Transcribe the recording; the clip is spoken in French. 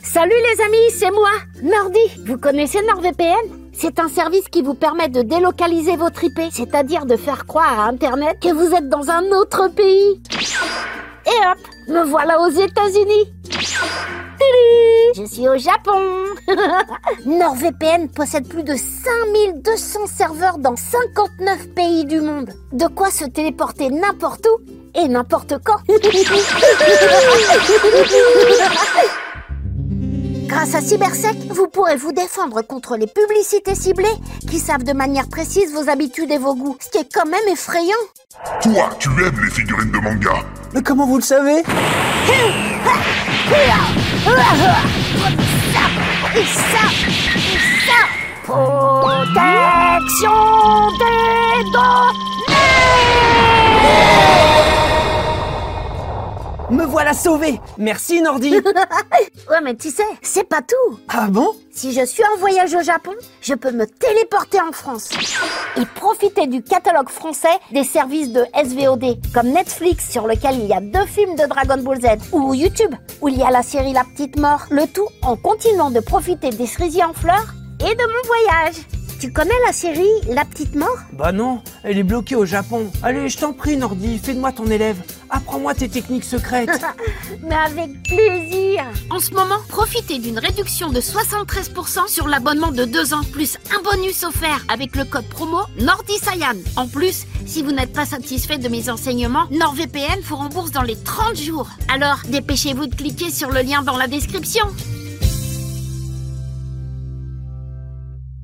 Salut les amis, c'est moi, Nordi. Vous connaissez NordVPN ? C'est un service qui vous permet de délocaliser votre IP, c'est-à-dire de faire croire à Internet que vous êtes dans un autre pays. Et hop, me voilà aux États-Unis. Je suis au Japon. NordVPN possède plus de 5200 serveurs dans 59 pays du monde. De quoi se téléporter n'importe où et n'importe quand. Grâce à Cybersec, vous pourrez vous défendre contre les publicités ciblées qui savent de manière précise vos habitudes et vos goûts, ce qui est quand même effrayant. Toi, tu aimes les figurines de manga. Mais comment vous le savez ? Protection des données. Me voilà sauvé. Merci Nordi. Ouais, mais tu sais, c'est pas tout. Ah bon ? Si je suis en voyage au Japon, je peux me téléporter en France et profiter du catalogue français des services de SVOD, comme Netflix, sur lequel il y a 2 films de Dragon Ball Z, ou YouTube, où il y a la série La Petite Mort, le tout en continuant de profiter des cerisiers en fleurs et de mon voyage. Tu connais la série La Petite Mort ? Bah non, elle est bloquée au Japon. Allez, je t'en prie Nordi, fais de moi ton élève. Apprends-moi tes techniques secrètes. Mais avec plaisir. En ce moment, profitez d'une réduction de 73% sur l'abonnement de 2 ans, plus un bonus offert avec le code promo NordiSayan. En plus, si vous n'êtes pas satisfait de mes enseignements, NordVPN vous rembourse dans les 30 jours. Alors, dépêchez-vous de cliquer sur le lien dans la description.